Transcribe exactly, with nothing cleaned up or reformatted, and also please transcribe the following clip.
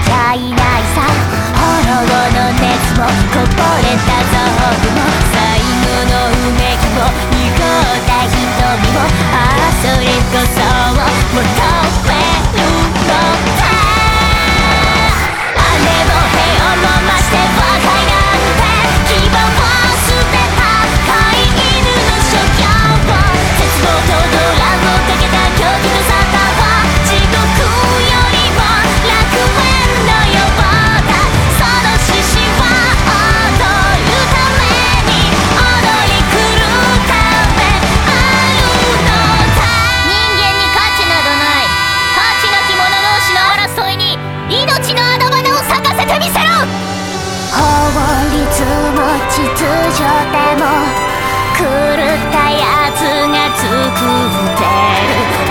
ゃいないさ。炎の熱もこぼれた臓器も最後のうめきも濁った瞳も、ああそれこそを求めるのだ。あれもへを飲ましてバカになって牙を捨てた飼い犬の所業を、絶望とドラをかけた狂気の沙汰は地獄よりも楽園のようだ。その獅子は踊るために踊り狂うためあるのだ。人間に価値などない。価値なき者同士の争いに命のあだ花を咲かせてみせろ。法律も秩序でも狂ったやつが作ってる